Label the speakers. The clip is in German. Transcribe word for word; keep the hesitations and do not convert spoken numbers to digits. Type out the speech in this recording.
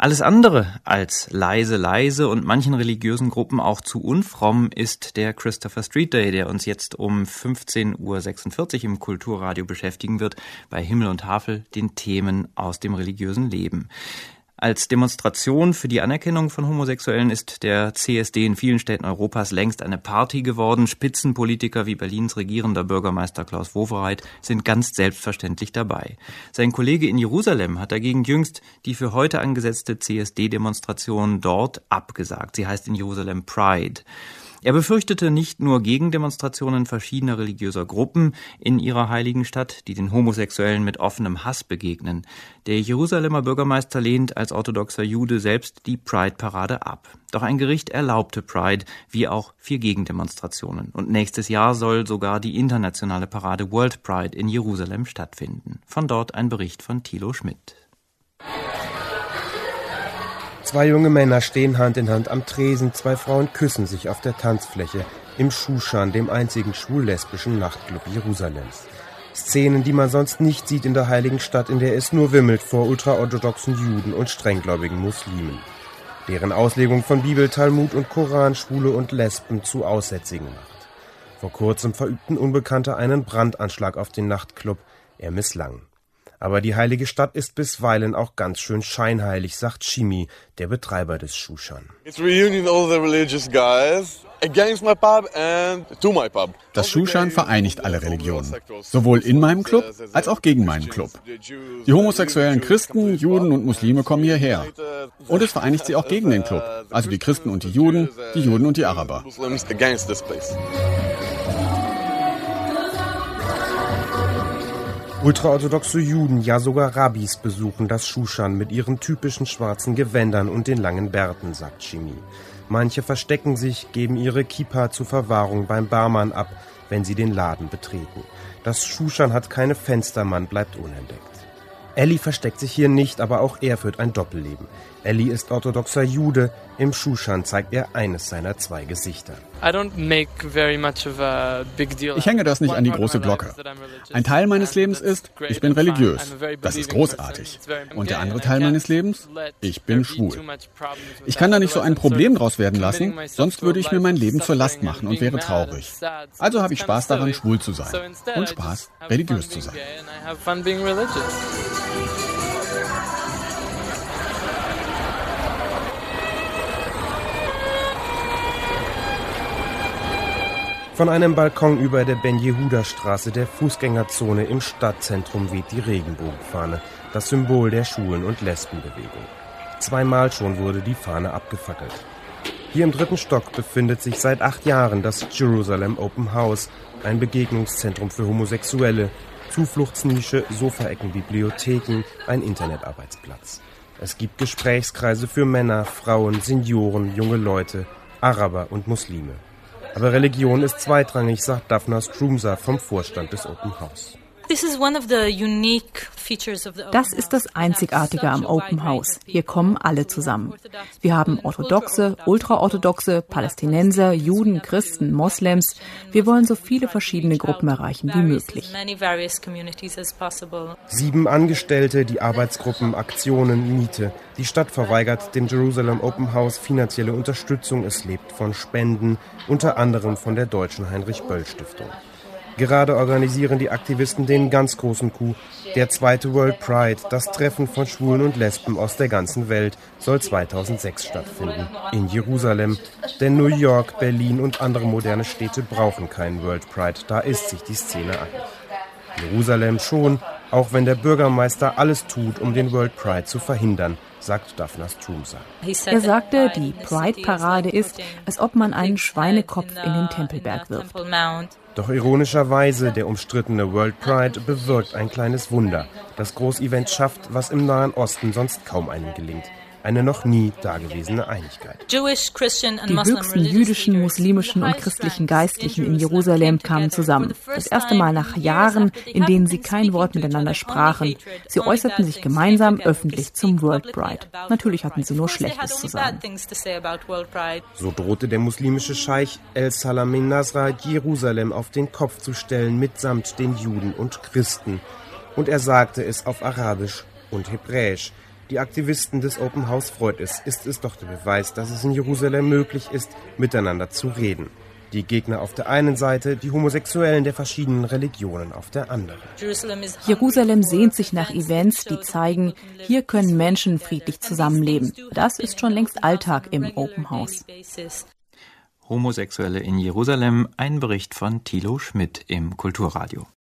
Speaker 1: Alles andere als leise, leise und manchen religiösen Gruppen auch zu unfromm ist der Christopher Street Day, der uns jetzt um fünfzehn Uhr sechsundvierzig im Kulturradio beschäftigen wird, bei Himmel und Tafel, den Themen aus dem religiösen Leben. Als Demonstration für die Anerkennung von Homosexuellen ist der C S D in vielen Städten Europas längst eine Party geworden. Spitzenpolitiker wie Berlins regierender Bürgermeister Klaus Wowereit sind ganz selbstverständlich dabei. Sein Kollege in Jerusalem hat dagegen jüngst die für heute angesetzte C S D-Demonstration dort abgesagt. Sie heißt in Jerusalem Pride. Er befürchtete nicht nur Gegendemonstrationen verschiedener religiöser Gruppen in ihrer heiligen Stadt, die den Homosexuellen mit offenem Hass begegnen. Der Jerusalemer Bürgermeister lehnt als orthodoxer Jude selbst die Pride-Parade ab. Doch ein Gericht erlaubte Pride, wie auch vier Gegendemonstrationen. Und nächstes Jahr soll sogar die internationale Parade World Pride in Jerusalem stattfinden. Von dort ein Bericht von Thilo Schmidt.
Speaker 2: Zwei junge Männer stehen Hand in Hand am Tresen, zwei Frauen küssen sich auf der Tanzfläche im Shushan, dem einzigen schwul-lesbischen Nachtclub Jerusalems. Szenen, die man sonst nicht sieht in der heiligen Stadt, in der es nur wimmelt vor ultraorthodoxen Juden und strenggläubigen Muslimen, deren Auslegung von Bibel, Talmud und Koran Schwule und Lesben zu Aussätzigen macht. Vor kurzem verübten Unbekannte einen Brandanschlag auf den Nachtclub. Er misslang. Aber die heilige Stadt ist bisweilen auch ganz schön scheinheilig, sagt Shimi, der Betreiber des Shushan.
Speaker 3: Das Shushan vereinigt alle Religionen, sowohl in meinem Club als auch gegen meinen Club. Die homosexuellen Christen, Juden und Muslime kommen hierher. Und es vereinigt sie auch gegen den Club, also die Christen und die Juden, die Juden und die Araber.
Speaker 2: Ultraorthodoxe Juden, ja sogar Rabbis besuchen das Shushan mit ihren typischen schwarzen Gewändern und den langen Bärten, sagt Shimi. Manche verstecken sich, geben ihre Kippa zur Verwahrung beim Barmann ab, wenn sie den Laden betreten. Das Shushan hat keine Fenster, man bleibt unentdeckt. Elli versteckt sich hier nicht, aber auch er führt ein Doppelleben. Elli ist orthodoxer Jude, im Shushan zeigt er eines seiner zwei Gesichter.
Speaker 3: Ich hänge das nicht an die große Glocke. Ein Teil meines Lebens ist, ich bin religiös. Das ist großartig. Und der andere Teil meines Lebens? Ich bin schwul. Ich kann da nicht so ein Problem draus werden lassen, sonst würde ich mir mein Leben zur Last machen und wäre traurig. Also habe ich Spaß daran, schwul zu sein. Und Spaß, religiös zu sein.
Speaker 2: Von einem Balkon über der Ben-Yehuda-Straße, der Fußgängerzone im Stadtzentrum, weht die Regenbogenfahne, das Symbol der Schwulen- und Lesbenbewegung. Zweimal schon wurde die Fahne abgefackelt. Hier im dritten Stock befindet sich seit acht Jahren das Jerusalem Open House, ein Begegnungszentrum für Homosexuelle, Zufluchtsnische, Sofaecken, Bibliotheken, ein Internetarbeitsplatz. Es gibt Gesprächskreise für Männer, Frauen, Senioren, junge Leute, Araber und Muslime. Aber Religion ist zweitrangig, sagt Daphna Strumsa vom Vorstand des Open House.
Speaker 4: Das ist das Einzigartige am Open House. Hier kommen alle zusammen. Wir haben Orthodoxe, Ultraorthodoxe, Palästinenser, Juden, Christen, Moslems. Wir wollen so viele verschiedene Gruppen erreichen wie möglich.
Speaker 2: Sieben Angestellte, die Arbeitsgruppen, Aktionen, Miete. Die Stadt verweigert dem Jerusalem Open House finanzielle Unterstützung. Es lebt von Spenden, unter anderem von der Deutschen Heinrich-Böll-Stiftung. Gerade organisieren die Aktivisten den ganz großen Coup. Der zweite World Pride, das Treffen von Schwulen und Lesben aus der ganzen Welt, soll zweitausendsechs stattfinden. In Jerusalem. Denn New York, Berlin und andere moderne Städte brauchen keinen World Pride. Da ist sich die Szene einig. Jerusalem schon, auch wenn der Bürgermeister alles tut, um den World Pride zu verhindern, sagt Daphna Strumsa.
Speaker 4: Er sagte, die Pride-Parade ist, als ob man einen Schweinekopf in den Tempelberg wirft.
Speaker 2: Doch ironischerweise, der umstrittene World Pride bewirkt ein kleines Wunder. Das Großevent schafft, was im Nahen Osten sonst kaum einem gelingt. Eine noch nie dagewesene Einigkeit.
Speaker 4: Die höchsten jüdischen, muslimischen und christlichen Geistlichen in Jerusalem kamen zusammen. Das erste Mal nach Jahren, in denen sie kein Wort miteinander sprachen. Sie äußerten sich gemeinsam öffentlich zum World Pride. Natürlich hatten sie nur Schlechtes zu sagen.
Speaker 2: So drohte der muslimische Scheich El Salamin Nasra, Jerusalem auf den Kopf zu stellen, mitsamt den Juden und Christen. Und er sagte es auf Arabisch und Hebräisch. Die Aktivisten des Open House freut es, ist es doch der Beweis, dass es in Jerusalem möglich ist, miteinander zu reden. Die Gegner auf der einen Seite, die Homosexuellen der verschiedenen Religionen auf der anderen.
Speaker 4: Jerusalem sehnt sich nach Events, die zeigen, hier können Menschen friedlich zusammenleben. Das ist schon längst Alltag im Open House.
Speaker 1: Homosexuelle in Jerusalem, ein Bericht von Thilo Schmidt im Kulturradio.